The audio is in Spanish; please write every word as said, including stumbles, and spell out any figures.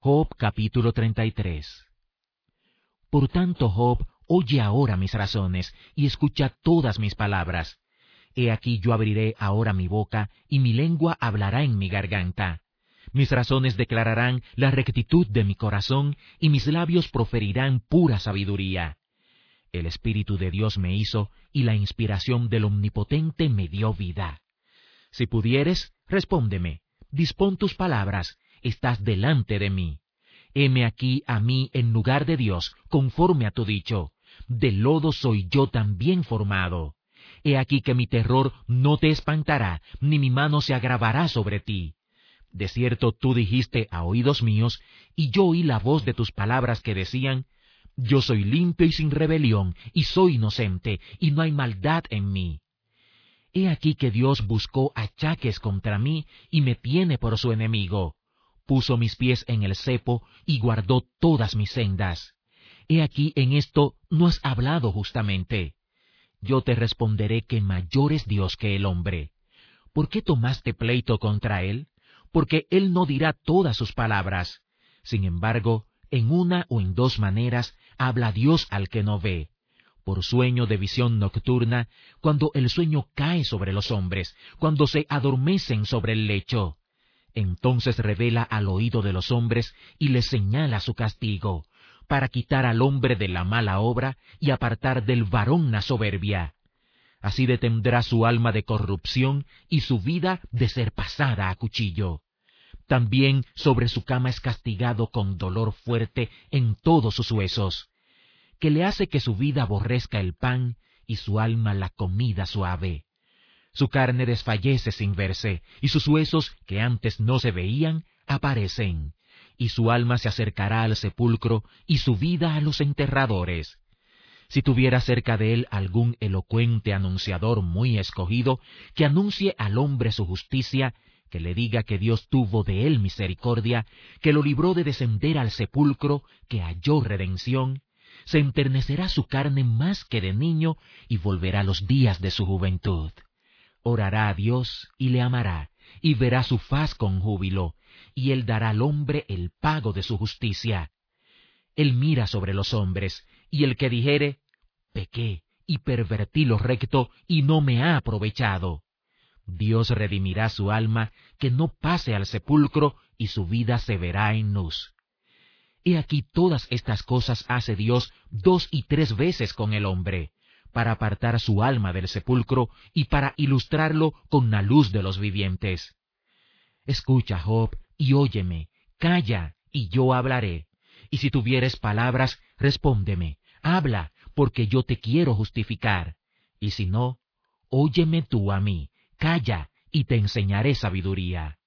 Job capítulo treinta y tres. Por tanto, Job, oye ahora mis razones, y escucha todas mis palabras. He aquí yo abriré ahora mi boca, y mi lengua hablará en mi garganta. Mis razones declararán la rectitud de mi corazón, y mis labios proferirán pura sabiduría. El Espíritu de Dios me hizo, y la inspiración del Omnipotente me dio vida. Si pudieres, respóndeme, dispón tus palabras, estás delante de mí. Heme aquí a mí en lugar de Dios, conforme a tu dicho. De lodo soy yo también formado. He aquí que mi terror no te espantará, ni mi mano se agravará sobre ti. De cierto tú dijiste a oídos míos, y yo oí la voz de tus palabras que decían, yo soy limpio y sin rebelión, y soy inocente, y no hay maldad en mí. He aquí que Dios buscó achaques contra mí, y me tiene por su enemigo. Puso mis pies en el cepo, y guardó todas mis sendas. He aquí en esto no has hablado justamente. Yo te responderé que mayor es Dios que el hombre. ¿Por qué tomaste pleito contra él? Porque él no dirá todas sus palabras. Sin embargo, en una o en dos maneras habla Dios al que no ve. Por sueño de visión nocturna, cuando el sueño cae sobre los hombres, cuando se adormecen sobre el lecho. Entonces revela al oído de los hombres y les señala su castigo, para quitar al hombre de la mala obra y apartar del varón la soberbia. Así detendrá su alma de corrupción y su vida de ser pasada a cuchillo. También sobre su cama es castigado con dolor fuerte en todos sus huesos, que le hace que su vida aborrezca el pan y su alma la comida suave. Su carne desfallece sin verse, y sus huesos, que antes no se veían, aparecen. Y su alma se acercará al sepulcro, y su vida a los enterradores. Si tuviera cerca de él algún elocuente anunciador muy escogido, que anuncie al hombre su justicia, que le diga que Dios tuvo de él misericordia, que lo libró de descender al sepulcro, que halló redención, se enternecerá su carne más que de niño, y volverá los días de su juventud. Orará a Dios y le amará, y verá su faz con júbilo, y él dará al hombre el pago de su justicia. Él mira sobre los hombres, y el que dijere, pequé y pervertí lo recto, y no me ha aprovechado. Dios redimirá su alma, que no pase al sepulcro, y su vida se verá en luz. He aquí todas estas cosas hace Dios dos y tres veces con el hombre, para apartar su alma del sepulcro y para ilustrarlo con la luz de los vivientes. Escucha, Job, y óyeme, calla, y yo hablaré. Y si tuvieres palabras, respóndeme, habla, porque yo te quiero justificar. Y si no, óyeme tú a mí, calla, y te enseñaré sabiduría.